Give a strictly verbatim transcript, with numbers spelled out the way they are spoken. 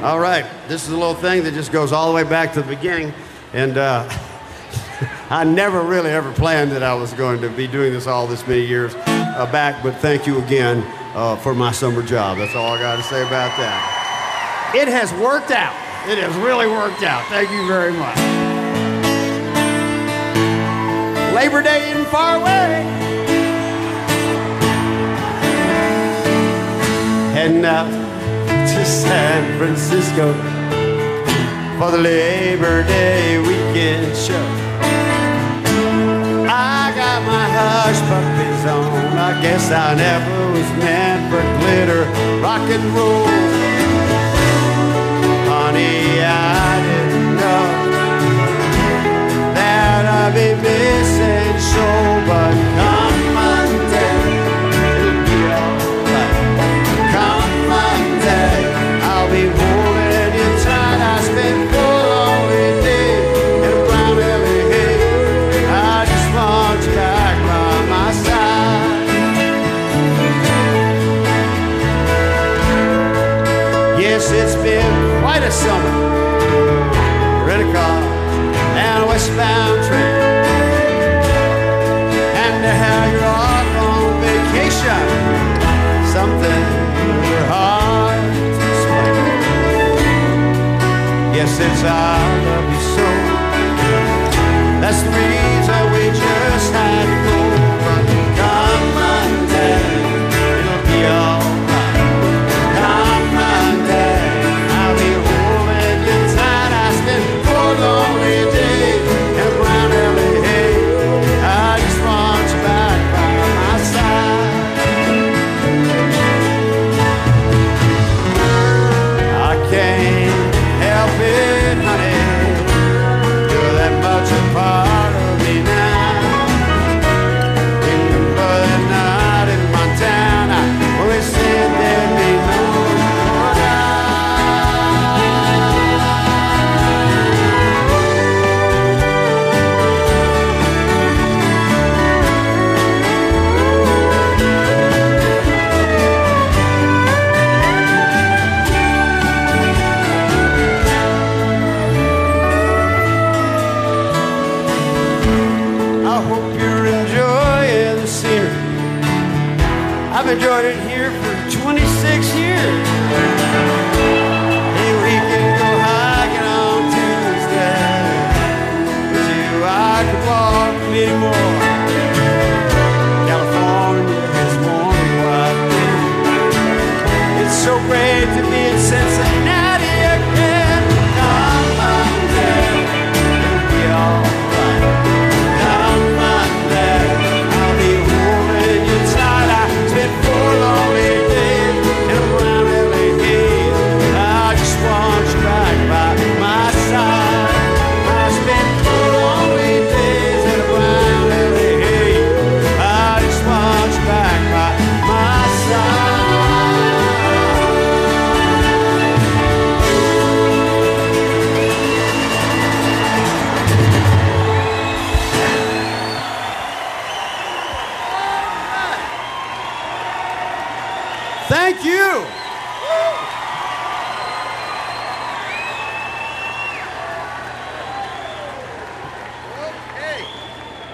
All right, this is a little thing that just goes all the way back to the beginning, and uh, I never really ever planned that I was going to be doing this all this many years uh, back, but thank you again uh, for my summer job. That's all I got to say about that. It has worked out. It has really worked out. Thank you very much. Labor Day isn't far away. Heading out to San Francisco for the Labor Day weekend show. I got my hush puppies on. I guess I never was meant for glitter rock and roll. Honey, I didn't know that I'd be missing show, but come Monday, it'll be alright. Come Monday, I'll be holding you tight. I spent four lonely days in a brown L A. I just want you back by my side. Yes, it's been quite a summer. Rent a car and a westbound train, and how you're off on vacation, something we're hard to explain. Yes, it's I love you so. That's the reason we just had to go. But come Monday, it'll be alright. Come Monday, I'll be holding you tight. I spent four lonely days in brown L A. I just want you back by my side. I can't help it, honey. You're that much a part of me now. Remember that night in Montana when we said there'd be no more I hope you're enjoying the scenery. I've enjoyed it here for twenty-six years. Hey, we can go hiking on Tuesday. With you, I could walk many more. California is warm and wide. It's so great to be in Cincinnati again. Come Monday, it'll be alright. Come Monday, I'll be holding you tight. I spent four lonely days in a brown L A. I just want you back by my side. I spent four lonely days in a brown L A. I just want you back by my side. Thank you.